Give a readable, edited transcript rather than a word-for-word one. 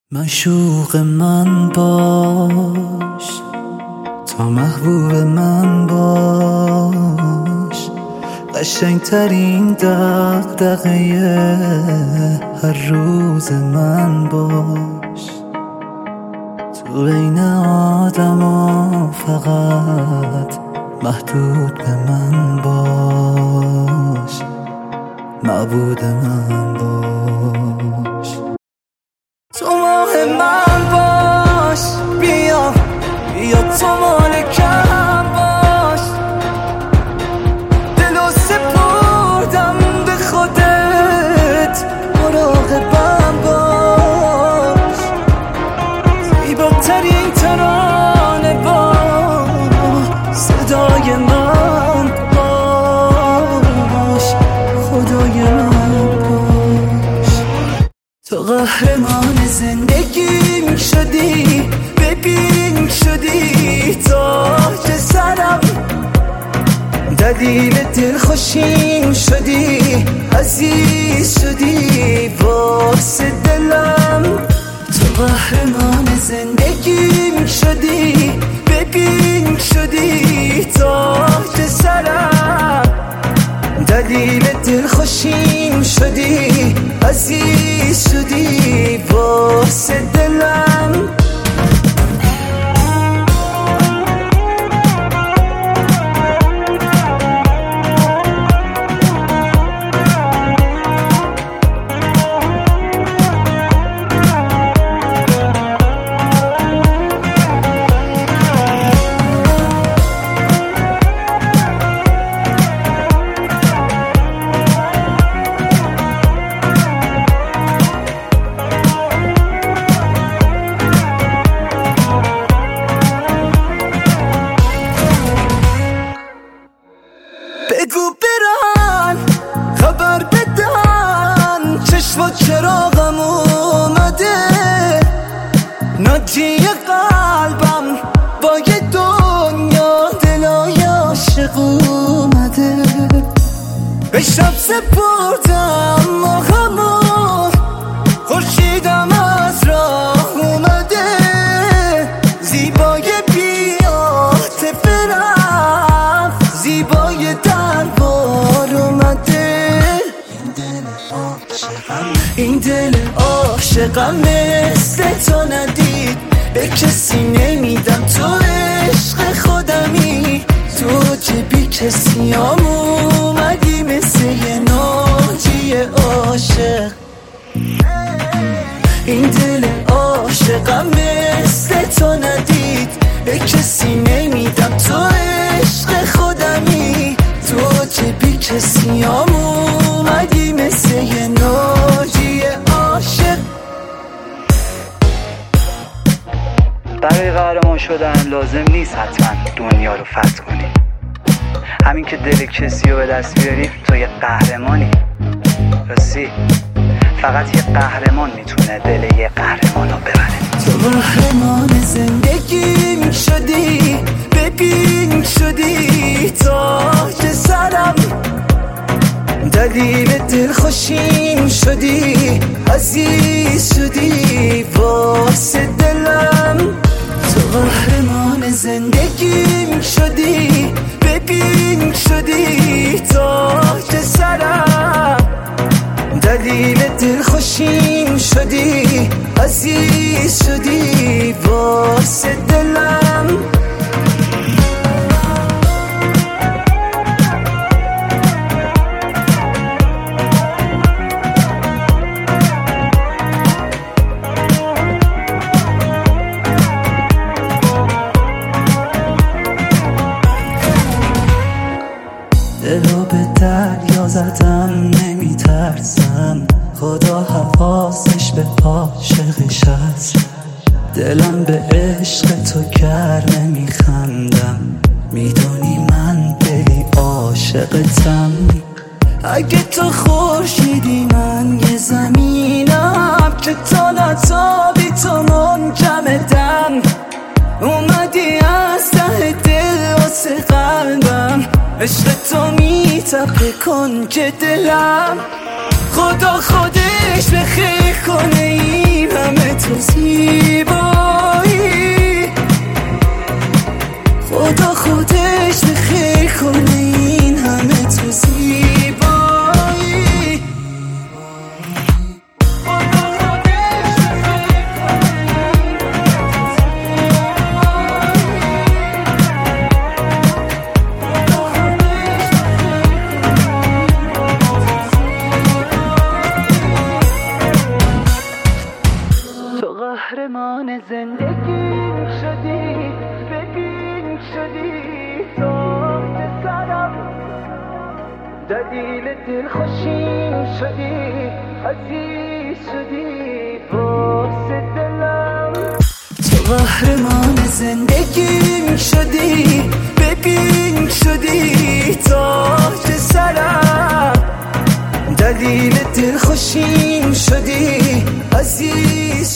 معشوق من باش، تا محبوب من باش، قشنگترین دغدغه هر روز من باش. تو بین آدما فقط محدود به من باش، معبود من باش. تو ماه من باش، بیا تو مالکم باش. دلو سپردم به خودت، مراقبم باش. زیباترین ترانه با صدای من باش، خدای من باش. تو قهرمان زندگیم شدی، ببین شدی تاج سرم، دلیل دلخوشیم شدی، عزیز شدی واسه دلم. تو قهرمان زندگیم شدی، ببین شدی تاج سرم، دلیل دلخوشیم شدی، عزیز شدی واسه دلم. بگو برن خبر بدن، چشم و چراغم اومده، ناجی قلبم با یه دنیا دلای عاشق اومده. به شب سپردم ماهمو، خورشیدم از راه اومده، زیبای بی‌عاطفه رفت، زیبای دربار اومده. این دل عاشقم مثل تو ندید، به کسی نمیدم، تو عشق خودمی، تو چه بی کسی هم اومدی مثل یه ناجی عاشق. این دل عاشقم مثل تو ندید، به کسی نمیدم، تو عشق خودمی، تو چه بی کسی هم اومدی مثل یه ناجی عاشق. برای قهرمان شدن لازم نیست حتما دنیا رو فتح کنی، همین که دل کسی رو به دست بیاری تو یه قهرمانی. راستی فقط یه قهرمان میتونه دل یه قهرمان رو ببره. تو قهرمان زندگیم شدی، ببین شدی تاج سرم، دلیل دلخوشیم شدی، عزیز شدی واسه دلم. تو قهرمان زندگیم شدی، ببین شدی تاج سرم، دلیل دلخوشیم شدی، عزیز شدی واسه دلم. دلو به دریا زدم نمیترسم، خدا حواسش به عاشقش هست. دلم به عشق تو کرده میخندم، میدونی من دلی عاشقتم. اگه تو خورشیدی من یه زمینم، که تا نتابی تو منجمدم. اومدی از ته دل واسه قلبم، عشق تو میتپه کنج دلم. خدا خودش به خیر کنه این همه توصیف قهرمان زندگیم شدی، ببین شدی تاج سرم، دلیل دلخوشیم شدی، عزیز شدی واسه دلم. تو قهرمان زندگیم شدی، ببین شدی تاج سرم، دلیل دلخوشیم شدی، عزیز